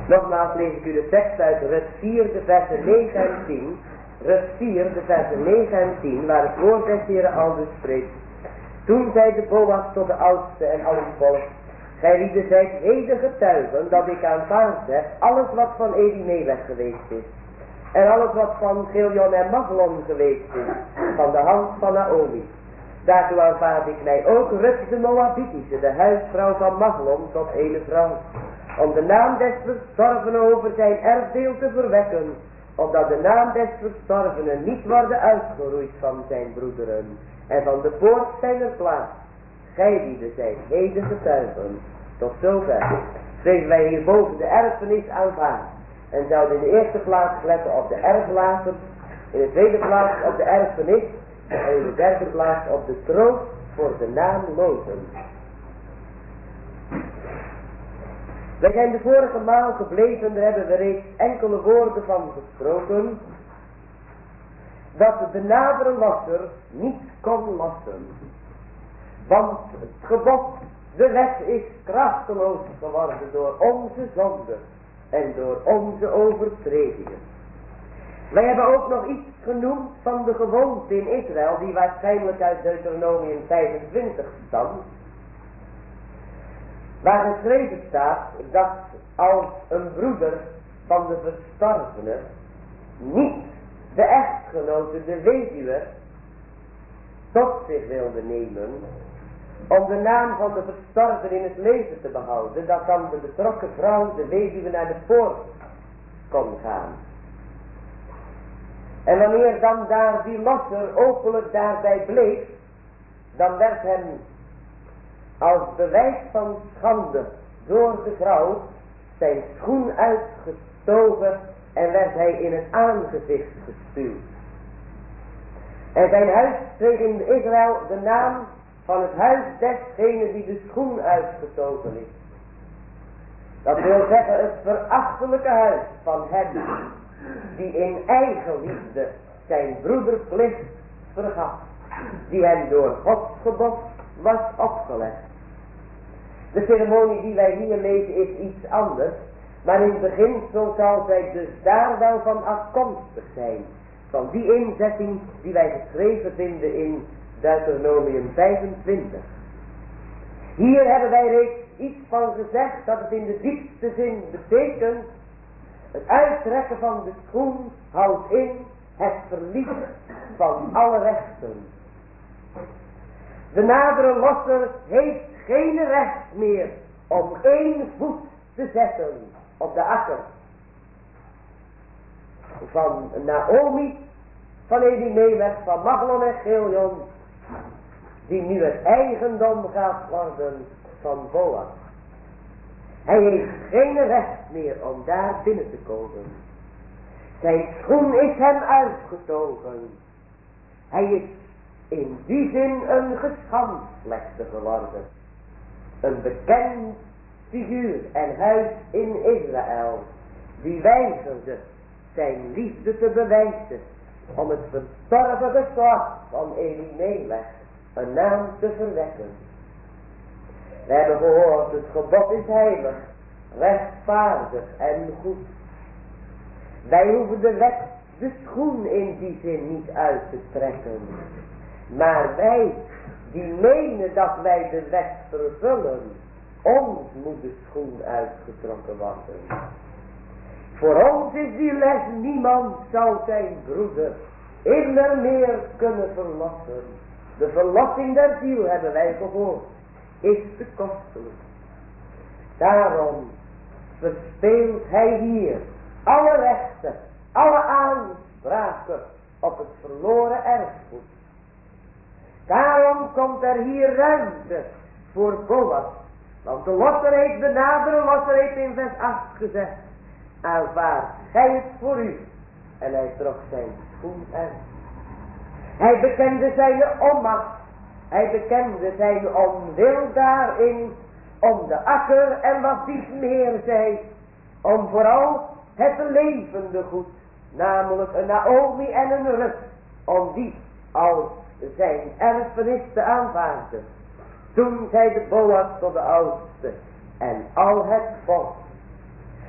Nogmaals lees ik u de tekst uit Rut 4, de versen 9 en 10. Rut 4, de versen 9 en 10, waar het woord des Heeren aldus spreekt. Toen zeide Boas tot de oudste en al het volk: gij lieden zijt heden getuigen dat ik aanvaard heb alles wat van Elimelech geweest is. En alles wat van Chilion en Mahlon geweest is, van de hand van Naomi. Daartoe aanvaard ik mij ook Rut de Moabitische, de huisvrouw van Mahlon, tot ene vrouw. Om de naam des verstorvenen over zijn erfdeel te verwekken, opdat de naam des verstorvenen niet worden uitgeroeid van zijn broederen en van de poort zijner plaats. Gij lieden zijt heden getuigen. Tot zover schreven wij hierboven de erfenis aanvaard en zouden in de eerste plaats letten op de erflater, in de tweede plaats op de erfenis en in de derde plaats op de troost voor de naamlozen. Wij zijn de vorige maal gebleven, daar hebben we reeds enkele woorden van gesproken, dat de nadere lasser niet kon lassen. Want het gebod, de wet is krachteloos geworden door onze zonde en door onze overtredingen. Wij hebben ook nog iets genoemd van de gewoonte in Israël, die waarschijnlijk uit Deuteronomium 25 stamt, waar geschreven staat dat als een broeder van de verstorvene niet de echtgenote, de weduwe, tot zich wilde nemen om de naam van de verstorvene in het leven te behouden, dat dan de betrokken vrouw, de weduwe, naar de poort kon gaan. En wanneer dan daar die losser openlijk daarbij bleef, dan werd hem als bewijs van schande door de vrouw zijn schoen uitgestoken en werd hij in het aangezicht gespuwd. En zijn huis kreeg in Israël de naam van het huis desgene die de schoen uitgestoken is. Dat wil zeggen het verachtelijke huis van hem die in eigen liefde zijn broederplicht vergat, die hem door Gods gebod was opgelegd. De ceremonie die wij hier lezen is iets anders, maar in het beginsel zal zij dus daar wel van afkomstig zijn, van die inzetting die wij geschreven vinden in Deuteronomium 25. Hier hebben wij reeds iets van gezegd dat het in de diepste zin betekent: het uittrekken van de schoen houdt in het verlies van alle rechten. De nadere losser heeft geen recht meer om 1 voet te zetten op de akker van Naomi, van Elimelech, van Mahlon en Chilion, die nu het eigendom gaat worden van Boas. Hij heeft geen recht meer om daar binnen te komen. Zijn schoen is hem uitgetogen. Hij is in die zin een geschandslechter geworden. Een bekend figuur en huis in Israël, die weigerde zijn liefde te bewijzen om het verstorven geslacht van Elimelech een naam te verwekken. We hebben gehoord, het gebod is heilig, rechtvaardig en goed. Wij hoeven de wet, de schoen in die zin niet uit te trekken. Maar wij die menen dat wij de wet vervullen, ons moet de schoen uitgetrokken worden. Voor ons is die les: niemand zal zijn broeder immer meer kunnen verlossen. De verlossing der ziel, hebben wij gehoord, is te kostelijk. Daarom verspeelt hij hier alle rechten, alle aanspraken op het verloren erfgoed. Daarom komt er hier ruimte voor Boas. Want de losser heeft, de nadere losser heeft in vers 8 gezegd: aanvaard gij het voor u. En hij trok zijn schoen uit. Hij bekende zijn onmacht. Hij bekende zijn onwil daarin om de akker en wat dies meer zij, om vooral het levende goed, namelijk een Naomi en een Rut, om die als zijn erfenis te aanvaarden. Toen zei de Boas tot de oudste en al het volk: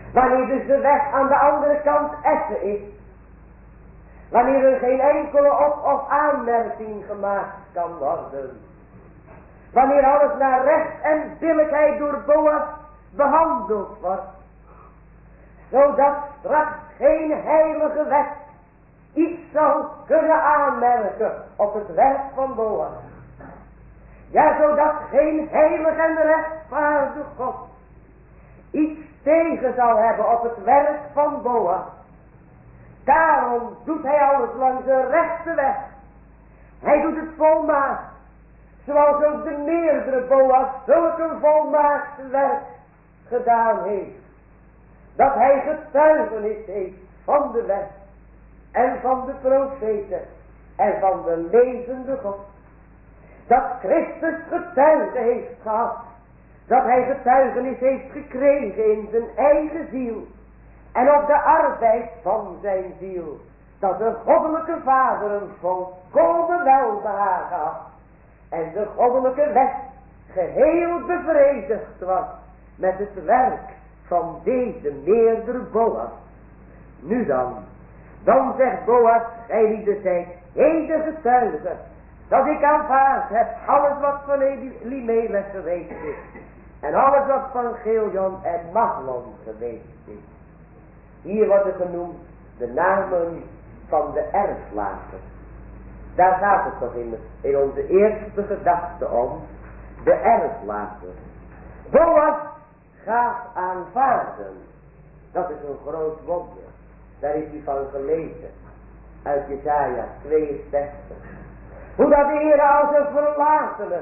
Wanneer dus de weg aan de andere kant effen is. Wanneer er geen enkele op- of aanmerking gemaakt kan worden. Wanneer alles naar recht en billijkheid door Boas behandeld wordt. Zodat straks geen heilige wet iets zal kunnen aanmerken op het werk van Boas. Ja, zodat geen heilig en rechtvaardig God iets tegen zal hebben op het werk van Boas. Daarom doet hij alles langs de rechte weg. Hij doet het volmaakt. Zoals ook de meerdere Boas zulke volmaakt werk gedaan heeft. Dat hij getuigenis heeft van de wet. En van de profeten. En van de levende God. Dat Christus getuige heeft gehad. Dat hij getuigenis heeft gekregen in zijn eigen ziel. En op de arbeid van zijn ziel. Dat de goddelijke Vader een volkomen welbehagen had. En de goddelijke wet geheel bevredigd was. Met het werk van deze meerdere Boas. Nu dan zegt Boas, gij lieden zijt heden getuige. Dat ik aanvaard heb alles wat van Elimelech geweest is. En alles wat van Chilion en Mahlon geweest is. Hier wordt het genoemd de namen van de erflaters. Daar gaat het toch in onze eerste gedachte om. De erflaters. Boas gaat aanvaarden. Dat is een groot wonder. Daar is u van gelezen. Uit Jesaja 62. Hoe dat de Heer als een verlatene.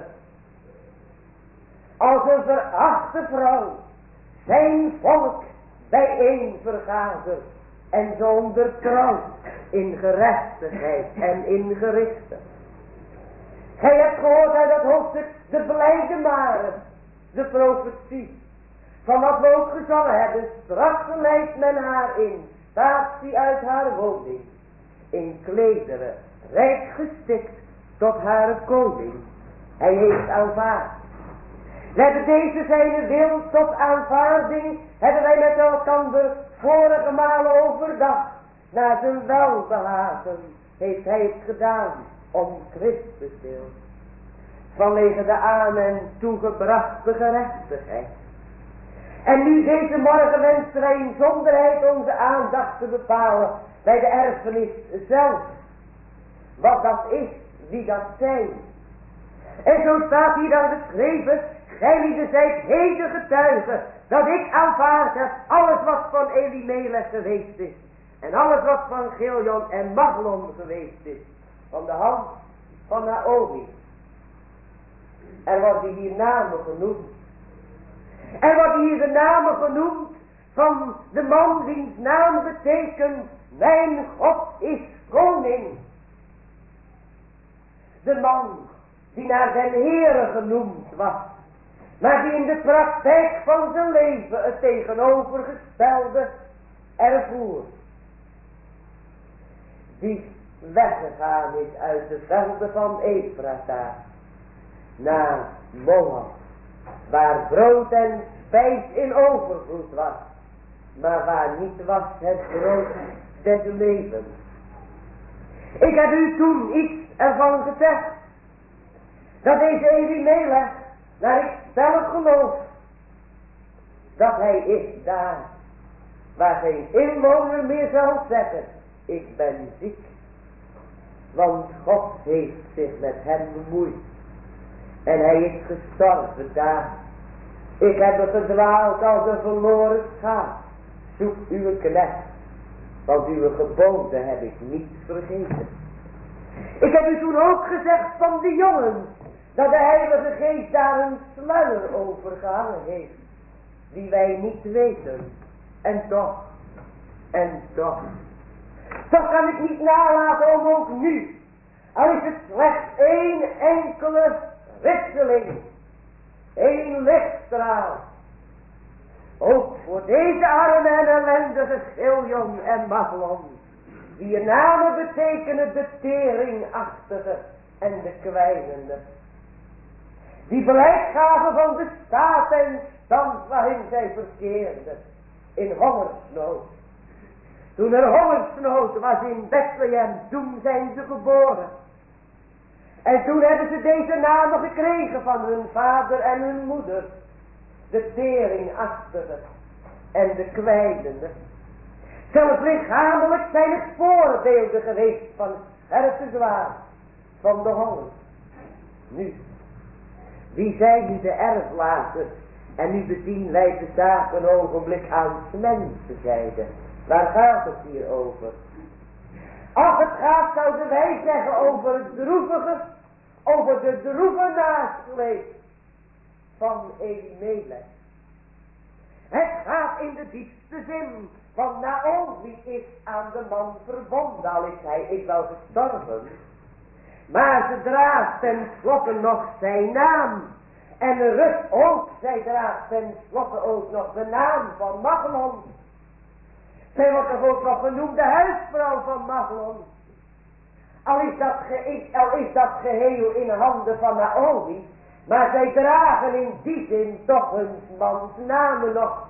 Als een verachte vrouw. Zijn volk bijeen vergadert. En ze ondertrouwt in gerechtigheid en in gerichten. Gij hebt gehoord uit dat hoofdstuk de blijde maren. De profetie. Van wat we ook gezongen hebben. Straks leidt men haar in. Statie uit haar woning. In klederen. Rijk gestikt tot haar koning. Hij heeft aanvaard. We hebben deze zijne wil tot aanvaarding. Hebben wij met elkander vorige malen overdacht. Naar zijn welbehagen heeft hij het gedaan. Om Christus wil. Vanwege de aan en toegebrachte gerechtigheid. En nu deze morgen wensen wij in zonderheid onze aandacht te bepalen. Bij de erfenis zelf. Wat dat is, wie dat zijn. En zo staat hier dan geschreven. Gij lieden zijt heden getuigen. Dat ik aanvaard heb alles wat van Elimelech geweest is. En alles wat van Chilion en Mahlon geweest is. Van de hand van Naomi. Er worden hier namen genoemd. Er worden hier de namen genoemd van de man wiens naam betekent, mijn God is koning. De man die naar den Heere genoemd was, maar die in de praktijk van zijn leven het tegenovergestelde ervoer. Die weggegaan is uit de velden van Efrata naar Moab, waar brood en spijs in overvloed was, maar waar niet was het brood des levens. Ik heb u toen iets ervan gezegd, dat deze Elimelech, naar ik stellig geloof, dat hij is daar, waar geen inwoner meer zal zeggen, ik ben ziek, want God heeft zich met hem bemoeid. En hij is gestorven daar. Ik heb gedwaald als een verloren schaap. Zoek uw knecht, want uw geboden heb ik niet vergeten. Ik heb u toen ook gezegd van die jongen, dat de Heilige Geest daar een sluier over gehangen heeft, die wij niet weten. En toch kan ik niet nalaten om ook nu, al is het slechts één enkele ritseling, één lichtstraal, ook voor deze arme en ellendige Chilion en Mahlon, die namen betekenen de teringachtige en de kwijnende, die blijk gaven van de staat en stand waarin zij verkeerden, in hongersnood. Toen er hongersnood was in Bethlehem, toen zijn ze geboren. En toen hebben ze deze namen gekregen van hun vader en hun moeder. De teringachtige en de kwijnende. Zelfs lichamelijk zijn het voorbeelden geweest van het scherpe zwaard van de honger. Nu, wie zijn nu de erflaters? En nu bezien wij de zaak een ogenblik aan mensenzijde. Waar gaat het hier over? Als het gaat, zouden wij zeggen over het droevige, over de droeve nasleep van Elimelech. Het gaat in de diepste zin van Naomi is aan de man verbonden, al is hij ik wel gestorven. Maar ze draagt tenslotte nog zijn naam. En Rut ook, zij draagt tenslotte ook nog de naam van Maglon. Zij wordt toch ook nog genoemd de huisvrouw van Maglon. Al is dat geheel in handen van Naomi. Maar zij dragen in die zin toch hun mans namen nog.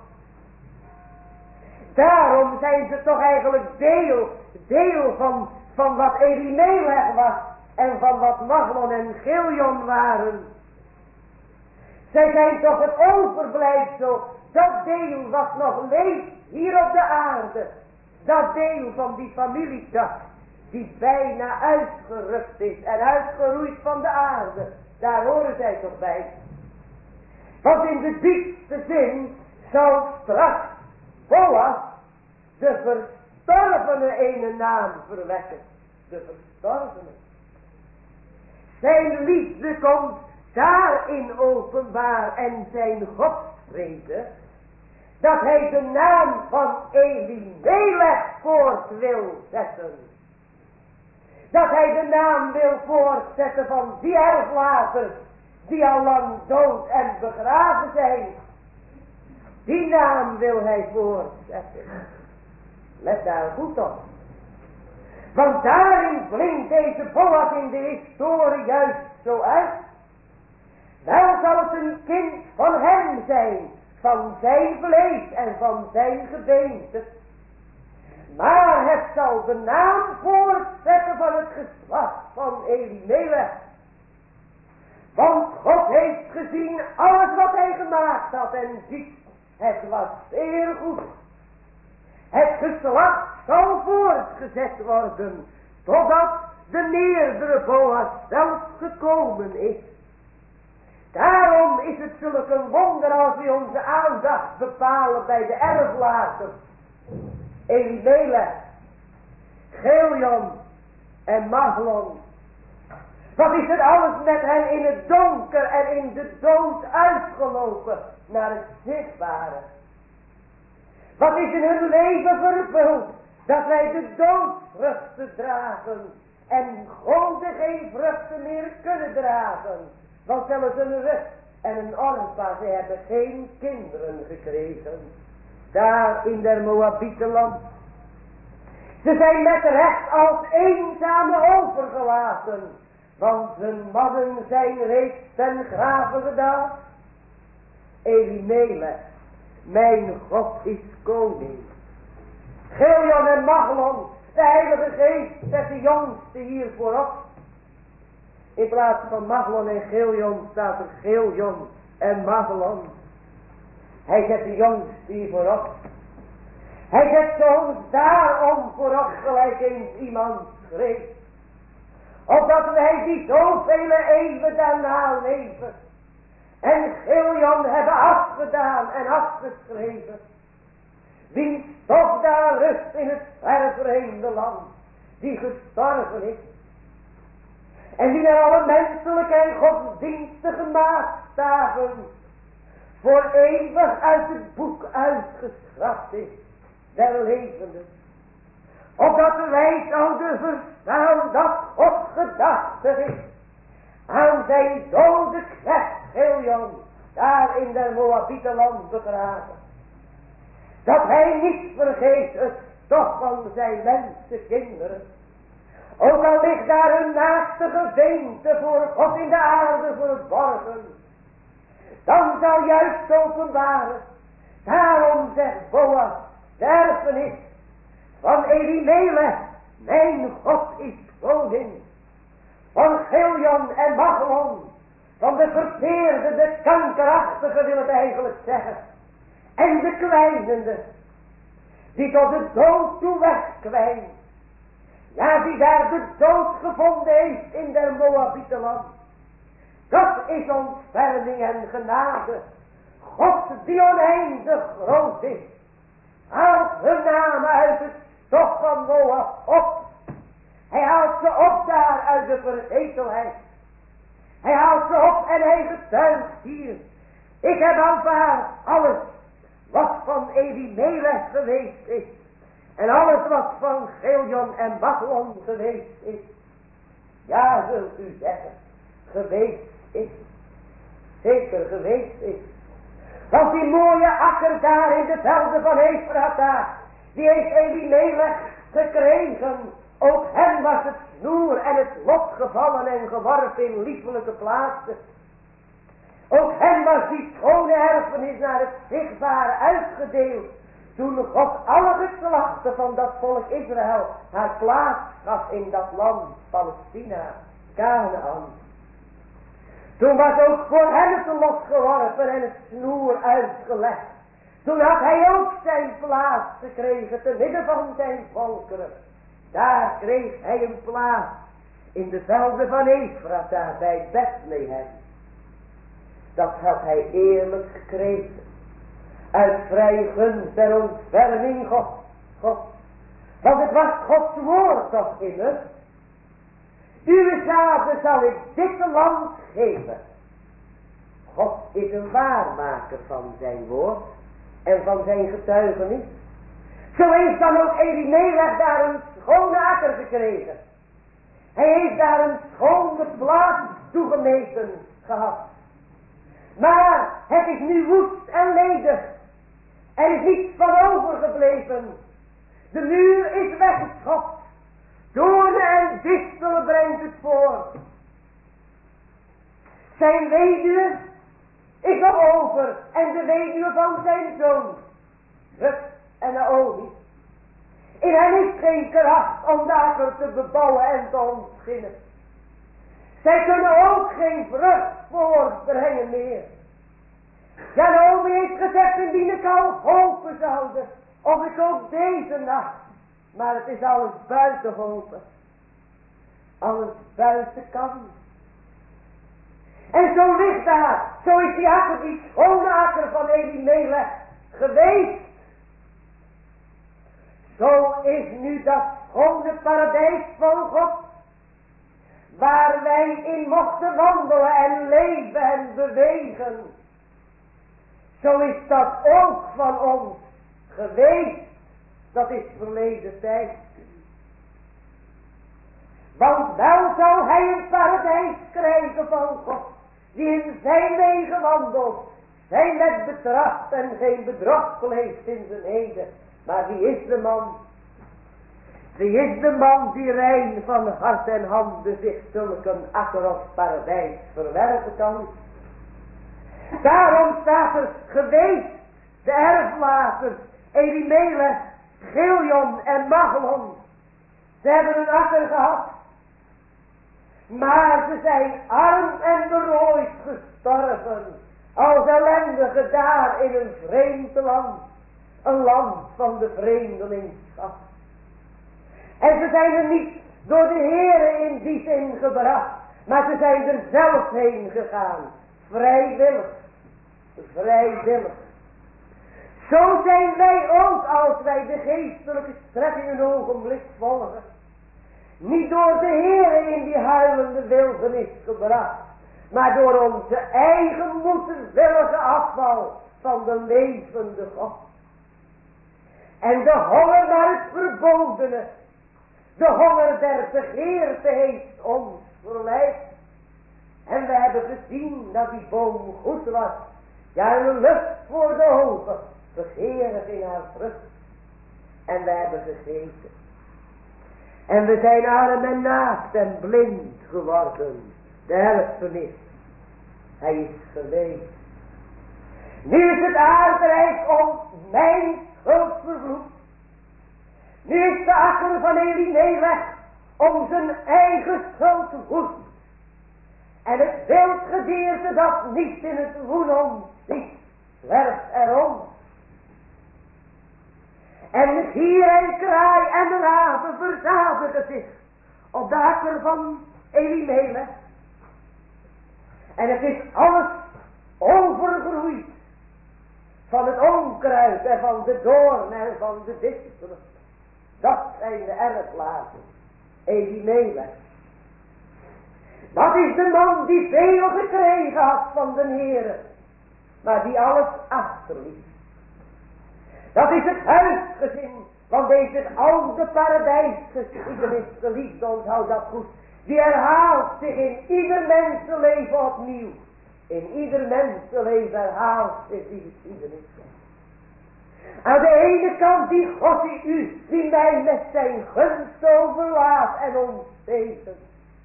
Daarom zijn ze toch eigenlijk deel van wat Elimelech was. En van wat Maglon en Chilion waren. Zij zijn toch het overblijfsel. Dat deel wat nog leeft hier op de aarde. Dat deel van die familietak. Die bijna uitgerukt is en uitgeroeid van de aarde. Daar horen zij toch bij. Want in de diepste zin zal straks Boas de verstorvene ene naam verwekken. De verstorvene. Zijn liefde komt daarin openbaar en zijn godsvrede, dat hij de naam van Elimelech voort wil zetten. Dat hij de naam wil voortzetten van die erflaters die al lang dood en begraven zijn. Die naam wil hij voortzetten. Let daar goed op. Want daarin blinkt deze Boas in de historie juist zo uit. Wel zal het een kind van hem zijn, van zijn vlees en van zijn gebeente. Maar het zal de naam voortzetten van het geslacht van Elimelech. Want God heeft gezien alles wat hij gemaakt had en ziet, het was zeer goed. Het geslacht zal voortgezet worden, totdat de meerdere Boas zelf gekomen is. Daarom is het zulk een wonder als we onze aandacht bepalen bij de erflaters. Elimelech, Chilion en Maglon. Wat is er alles met hen in het donker en in de dood uitgelopen naar het zichtbare. Wat is in hun leven vervuld, dat wij de doodsvruchten dragen en goden geen vruchten meer kunnen dragen. Want zelfs een Rut en een Orpa, ze hebben geen kinderen gekregen. Daar in der Moabietenland. Ze zijn met recht als eenzame overgelaten. Want hun mannen zijn reeds ten grave gedaan. Elimelech, mijn God is koning. Chilion en Maglon, de Heilige Geest zet de jongste hier voorop. In plaats van Maglon en Chilion staat er Chilion en Maglon. Hij zet de jongste hier voorop. Hij zet ze ons daarom voorop, gelijk eens iemand schreef. Opdat wij die zoveel eeuwen daarna leven. En Chilion hebben afgedaan en afgeschreven. Wiens toch daar rust in het verre vreemde land. Die gestorven is. En die naar alle menselijke en godsdienstige maatstaven voor eeuwig uit het boek uitgeschrapt is. Der levenden. Opdat wij zouden verstaan dat God gedachtig is aan zijn dode knecht Chilion, daar in der Moabietenland begraven. Dat hij niet vergeet het stof van zijn mensenkinderen. Ook al ligt daar een naaste gebeente voor God in de aarde verborgen. Dan zal juist openbaren Daarom zegt Boas, de erfenis van Elimelech, mijn God is koning. Van Chilion en Maglon, van de verteerde, de kankerachtige wil het eigenlijk zeggen. En de kwijnende, die tot de dood toe wegkwijnt. Ja, die daar de dood gevonden heeft in der Moabietenland. Dat is ontferming en genade. God die oneindig groot is. Haalt hun namen uit het stof van Moab op. Hij haalt ze op daar uit de vergetelheid. Hij haalt ze op en hij getuigt hier. Ik heb aanvaard alles wat van Elimelech geweest is. En alles wat van Chilion en Maglon geweest is. Ja, zult u zeggen. Geweest is. Zeker geweest is. Want die mooie akker daar in de velden van Efrata, die heeft Elimelech gekregen. Ook hem was het snoer en het lot gevallen en geworpen in liefelijke plaatsen. Ook hem was die schone erfenis naar het zichtbare uitgedeeld. Toen God alle geslachten van dat volk Israël haar plaats gaf in dat land, Palestina, Canaan. Toen was ook voor hem het lot geworpen en het snoer uitgelegd. Toen had hij ook zijn plaats gekregen te midden van zijn volkeren. Daar kreeg hij een plaats in de velden van Efrata bij Bethlehem. Dat had hij eerlijk gekregen. Uit vrije gunst en ontferming God. Want het was Gods woord toch immers. Uw zaden zal ik dit land geven. God is een waarmaker van zijn woord en van zijn getuigenis. Zo heeft dan ook Elimelech daar een schone akker gekregen. Hij heeft daar een schone plaats toegemeten gehad. Maar het is nu woest en ledig. Er is niets van overgebleven. De muur is weggeschopt. Doornen en distelen brengt het voort. Zijn weduwe is nog over. En de weduwe van zijn zoon. Rut en Naomi. In hen is geen kracht om de akker te bebouwen en te ontginnen. Zij kunnen ook geen vrucht voortbrengen meer. Ja, Naomi heeft gezegd indien ik al hopen zouden. Of ik ook deze nacht. Maar het is alles buiten hopen. Alles buiten kan. En zo ligt daar. Zo is die akker, die schone akker van Elimelech geweest. Zo is nu dat schone paradijs van God. Waar wij in mochten wandelen en leven en bewegen. Zo is dat ook van ons geweest. Dat is verleden tijd. Want wel zal hij een paradijs krijgen van God. Die in zijn wegen wandelt. Zijn met betracht en geen bedrog pleegt in zijn heden. Maar wie is de man? Wie is de man die rein van hart en handen zich zulke een akker of paradijs verwerven kan? Daarom staat er geweest de erflaters Elimelech, Chilion en Maglon. Ze hebben een akker gehad. Maar ze zijn arm en berooid gestorven. Als ellendigen daar in een vreemd land. Een land van de vreemdelingschap. En ze zijn er niet door de Heere in die zin gebracht. Maar ze zijn er zelf heen gegaan. Vrijwillig. Vrijwillig. Zo zijn wij ook als wij de geestelijke strekking een ogenblik volgen. Niet door de Heere in die huilende wildernis gebracht. Maar door onze eigen moedwillige afval van de levende God. En de honger naar het verbodene. De honger der begeerte heeft ons verleid. En we hebben gezien dat die boom goed was. Ja, een lucht voor de ogen. Begeerig in haar vrucht. En we hebben gegeten. En we zijn arm en naakt en blind geworden. De erfenis. Hij is geweest. Nu is het aardrijk om mijn schuld vervloekt. Nu is de akker van Elimelech om zijn eigen schuld woest. En het wildgedierte dat niet in het woenon ziet, zwerft erom. En gier en kraai en raven verzadigen zich op de akker van Elimelech. En het is alles overgroeid van het onkruid en van de doorn en van de distel. Dat zijn de erflaten. Elimelech. Dat is de man die veel gekregen had van de Heere, maar die alles achterliet. Dat is het huisgezin van deze oude paradijsgeschiedenis, geliefde, onthoud dat goed. Die herhaalt zich in ieder mensenleven opnieuw. In ieder mensenleven herhaalt zich die geschiedenis. Aan de ene kant die God die u, die mij met zijn gunst overlaat en ontzegent.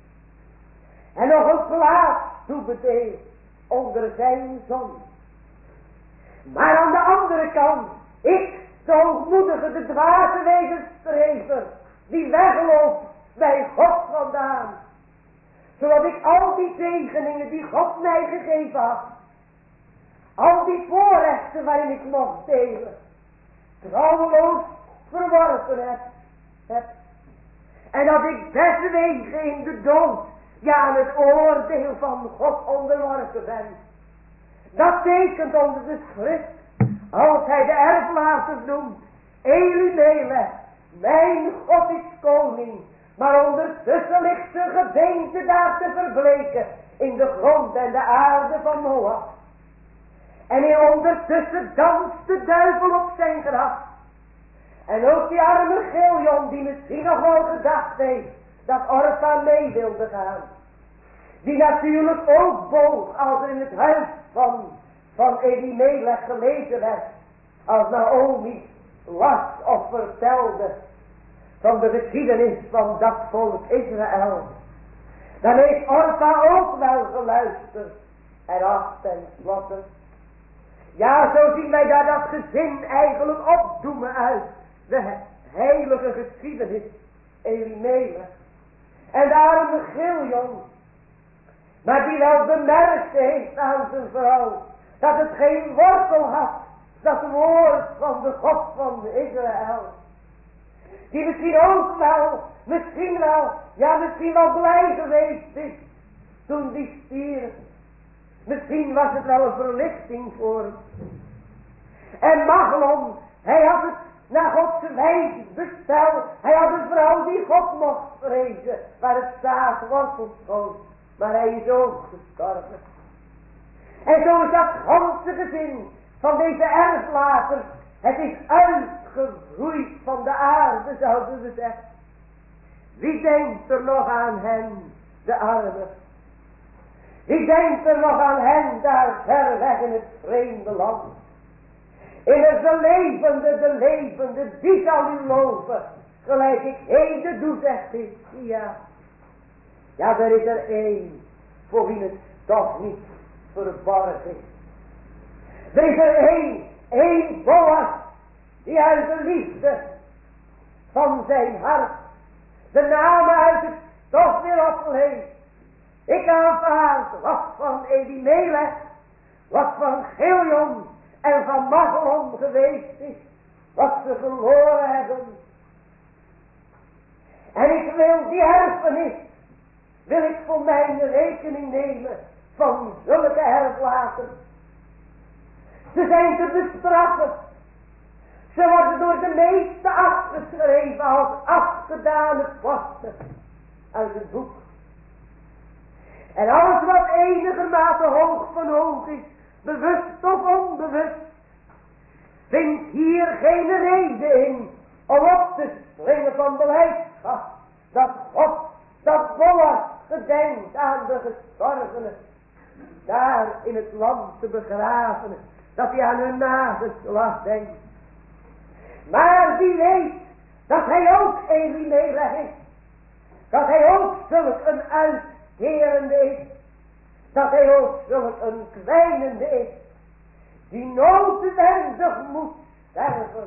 En nog een plaats toebedeelt onder zijn zon. Maar aan de andere kant, ik, de hoogmoedige, de dwaze wederstrever, die wegloopt bij God vandaan. Zodat ik al die zegeningen die God mij gegeven had, al die voorrechten waarin ik mocht delen, trouweloos verworpen heb. En dat ik deswege in de dood, ja aan het oordeel van God onderworpen ben. Dat tekent onder de schrift, als hij de erflaters noemt, Elimelech, mijn God is koning. Maar ondertussen ligt zijn gebeente daar te verbleken in de grond en de aarde van Moab. En ondertussen danst de duivel op zijn graf. En ook die arme Giljon die misschien nog wel gedacht heeft dat Orpa mee wilde gaan. Die natuurlijk ook boog als er in het huis van Elimelech gelezen werd. Als Naomi las of vertelde van de geschiedenis van dat volk Israël. Dan heeft Orpa ook wel geluisterd. En ach, tenslotte. Ja, zo zien wij daar dat gezin eigenlijk opdoemen uit de heilige geschiedenis Elimelech. En de arme Giljon, maar die wel bemerkt heeft aan zijn vrouw, dat het geen wortel had, dat woord van de God van Israël. Die misschien ook wel, misschien wel blij geweest is toen die stierf. Misschien was het wel een verlichting voor hem. En Maglon, hij had het naar Gods wijs besteld. Hij had een vrouw die God mocht vrezen, waar het zaad wortels schoot. Maar hij is ook gestorven. En zo is dat ganse gezin van deze erflaters. Het is uitgegroeid van de aarde, zouden we zeggen. Wie denkt er nog aan hen, de armen? Wie denkt er nog aan hen daar ver weg in het vreemde land? Immers de levende, die zal u loven, gelijk ik heden doe, zegt Hizkia. Ja, er is er één, voor wie het toch niet verborgen is. Er is er één Boas, die uit de liefde van zijn hart de namen uit het stof weer opleeft. Ik aanvaard wat van Elimelech, wat van Giljon en van Maglon geweest is, wat ze verloren hebben. En ik wil die erfenis, wil ik voor mijn rekening nemen van zulke erflaten. Ze zijn te bestraffen. Ze worden door de meeste afgeschreven als afgedane posten uit het boek. En alles wat enigermate hoog van hoog is, bewust of onbewust, vindt hier geen reden in om op te springen van blijdschap dat God, dat Boas gedenkt aan de gestorvenen, daar in het land te begraven, dat hij aan hun nageslacht denkt. Maar wie weet dat hij ook Elimelech is, dat hij ook zulk een uitkerende is, dat hij ook zulk een kwijnende is, die noodwendig moet sterven.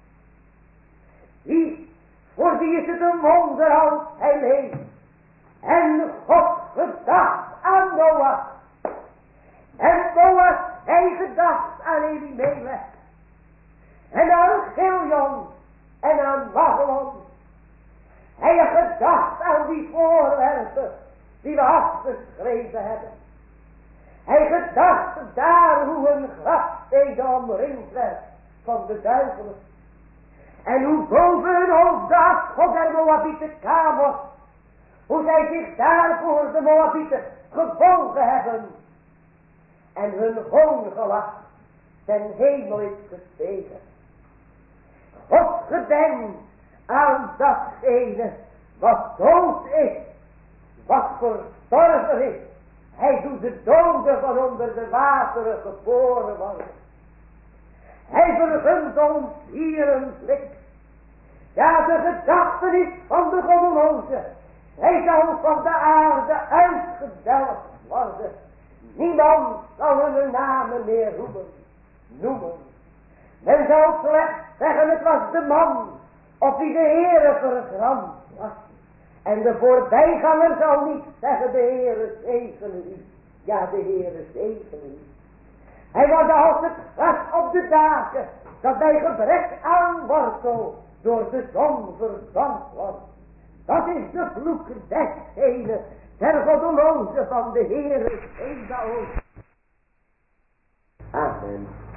Voor die is het een wonder als hij leeft. En God gedacht aan Noach. En Noach, hij gedacht aan Elimelech. En aan Giljon. En aan Babylon. Hij had gedacht aan die voorwerpen die we afgeschreven hebben. Hij gedacht daar hoe een grafstede omringd werd van de duivelen. En hoe boven hun hoofd de afgod der Moabieten kamer. Hoe zij zich daarvoor de Moabieten gebogen hebben. En hun hoongelach ten hemel is gestegen. God gedenkt aan datgene wat dood is. Wat verstorven is. Hij doet de doden van onder de wateren geboren worden. Hij vergunt ons hier een blik. Ja, de gedachtenis van de goddeloze. Hij zal van de aarde uitgedelgd worden. Niemand zal hun namen meer noemen. Men zal slechts zeggen, het was de man op wie de Heere vergramd was. En de voorbijganger zal niet zeggen, de Heere zegene u. Ja, de Heere zegene u. Hij wordt als het gras op de daken, dat bij gebrek aan wortel door de zon verdampt wordt. Dat is de vloek desgene ter goddeloze van de Heere Zebaoth. Amen.